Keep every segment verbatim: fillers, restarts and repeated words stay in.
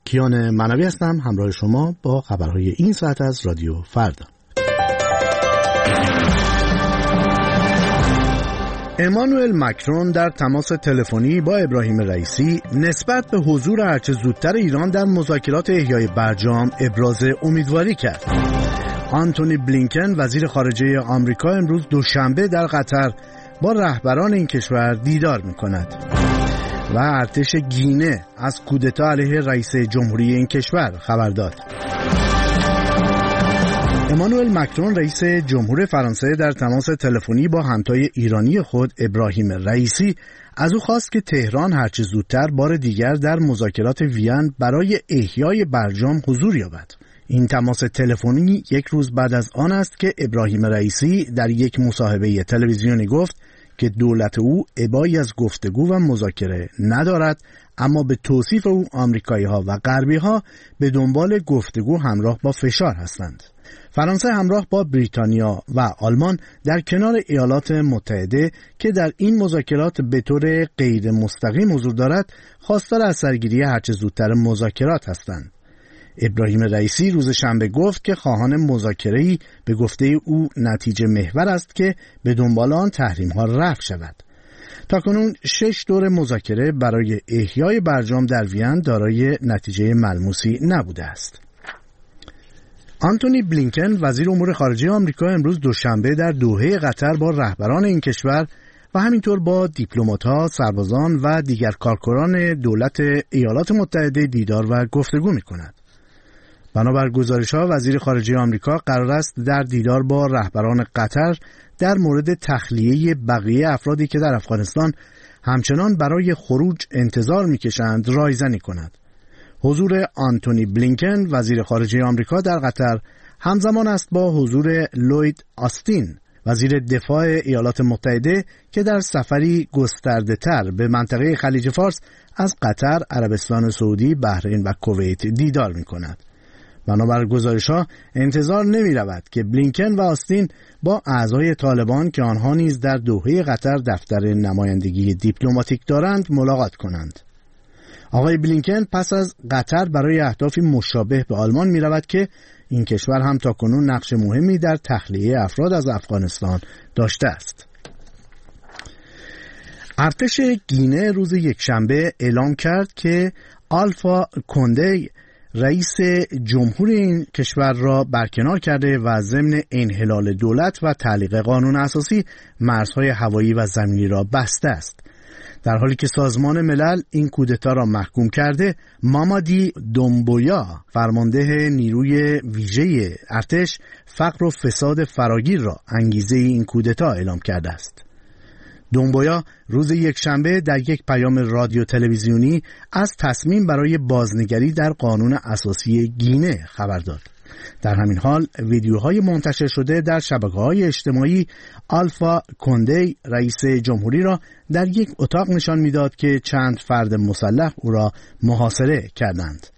کیان منوی هستم همراه شما با خبرهای این ساعت از رادیو فردا. امانوئل مکرون در تماس تلفنی با ابراهیم رئیسی نسبت به حضور هرچه زودتر ایران در مذاکرات احیای برجام ابراز امیدواری کرد. آنتونی بلینکن وزیر خارجه آمریکا امروز دوشنبه در قطر با رهبران این کشور دیدار می‌کند. و ارتش گینه از کودتا علیه رئیس جمهوری این کشور خبر داد. امانوئل مکرون رئیس جمهور فرانسه در تماس تلفنی با همتای ایرانی خود ابراهیم رئیسی از او خواست که تهران هرچه زودتر بار دیگر در مذاکرات وین برای احیای برجام حضور یابد. این تماس تلفنی یک روز بعد از آن است که ابراهیم رئیسی در یک مصاحبه تلویزیونی گفت که دولت او ابایی از گفتگو و مذاکره ندارد، اما به توصیف او آمریکایی‌ها و غربی‌ها به دنبال گفتگو همراه با فشار هستند. فرانسه همراه با بریتانیا و آلمان در کنار ایالات متحده که در این مذاکرات به طور غیر مستقیم حضور دارد، خواستار از سرگیری هرچه زودتر مذاکرات هستند. ابراهیم رئیسی روز شنبه گفت که خواهان مذاکره‌ای به گفته او نتیجه محور است که به دنبال آن تحریم‌ها رفع شود. تاکنون شش دور مذاکره برای احیای برجام در وین دارای نتیجه ملموسی نبوده است. آنتونی بلینکن وزیر امور خارجه آمریکا امروز دوشنبه در دوحه قطر با رهبران این کشور و همینطور با دیپلمات‌ها، سربازان و دیگر کارکنان دولت ایالات متحده دیدار و گفتگو می‌کند. بنابر گزارش‌ها وزیر خارجه آمریکا قرار است در دیدار با رهبران قطر در مورد تخلیه بقیه افرادی که در افغانستان همچنان برای خروج انتظار می‌کشند رایزنی کند. حضور آنتونی بلینکن وزیر خارجه آمریکا در قطر همزمان است با حضور لوید آستین وزیر دفاع ایالات متحده که در سفری گسترده‌تر به منطقه خلیج فارس از قطر، عربستان سعودی، بحرین و کویت دیدار می‌کند. بنابر گزارش‌ها انتظار نمی‌رود که بلینکن و آستین با اعضای طالبان که آنها نیز در دوحه قطر دفتر نمایندگی دیپلماتیک دارند ملاقات کنند. آقای بلینکن پس از قطر برای اهدافی مشابه به آلمان می‌رود که این کشور هم تاکنون نقش مهمی در تخلیه افراد از افغانستان داشته است. ارتش گینه روز یکشنبه اعلام کرد که آلفا کندی رئیس جمهور این کشور را برکنار کرده و ضمن انحلال دولت و تعلیق قانون اساسی مرزهای هوایی و زمینی را بسته است. در حالی که سازمان ملل این کودتا را محکوم کرده، مامادی دومبویا فرمانده نیروی ویژه ارتش فقر و فساد فراگیر را انگیزه این کودتا اعلام کرده است. دومبویا روز یکشنبه در یک پیام رادیو تلویزیونی از تصمیم برای بازنگری در قانون اساسی گینه خبر داد. در همین حال ویدیوهای منتشر شده در شبکه‌های اجتماعی آلفا کندی رئیس جمهوری را در یک اتاق نشان می‌داد که چند فرد مسلح او را محاصره کردند.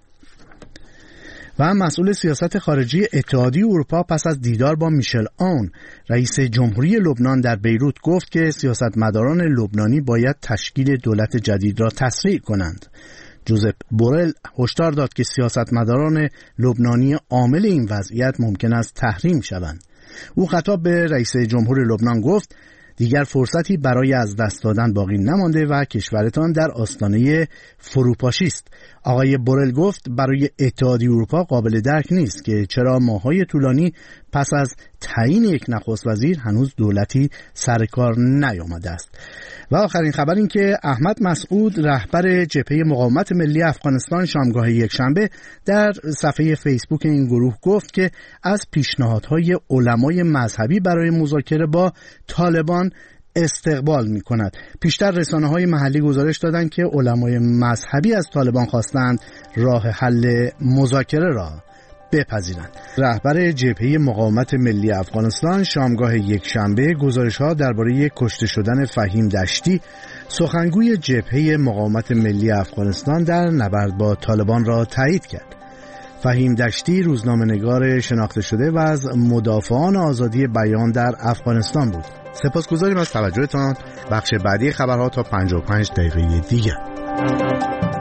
و مسئول سیاست خارجی اتحادیه اروپا پس از دیدار با میشل آون رئیس جمهوری لبنان در بیروت گفت که سیاستمداران لبنانی باید تشکیل دولت جدید را تسریع کنند. جوزپ بورل هشدار داد که سیاستمداران لبنانی عامل این وضعیت ممکن است تحریم شوند. او خطاب به رئیس جمهور لبنان گفت دیگر فرصتی برای از دست دادن باقی نمانده و کشورتان در آستانه فروپاشی است. آقای بورل گفت برای اتحادیه اروپا قابل درک نیست که چرا ماه‌های طولانی پس از تعیین یک نخست وزیر هنوز دولتی سر کار نیامده است. و آخرین خبر این که احمد مسعود رهبر جبهه مقاومت ملی افغانستان شامگاه یکشنبه در صفحه فیسبوک این گروه گفت که از پیشنهادهای علمای مذهبی برای مذاکره با طالبان استقبال می کند. پیشتر رسانه‌های محلی گزارش دادند که علمای مذهبی از طالبان خواستند راه حل مذاکره را بپذیرند. رهبر جبهه مقاومت ملی افغانستان شامگاه یکشنبه گزارش‌ها درباره کشته شدن فهیم دشتی سخنگوی جبهه مقاومت ملی افغانستان در نبرد با طالبان را تایید کرد. فهیم دشتی روزنامه‌نگار شناخته شده و از مدافعان آزادی بیان در افغانستان بود. سپاسگزاریم از توجهتان. بخش بعدی خبرها تا پنجاه و پنج دقیقه دیگر.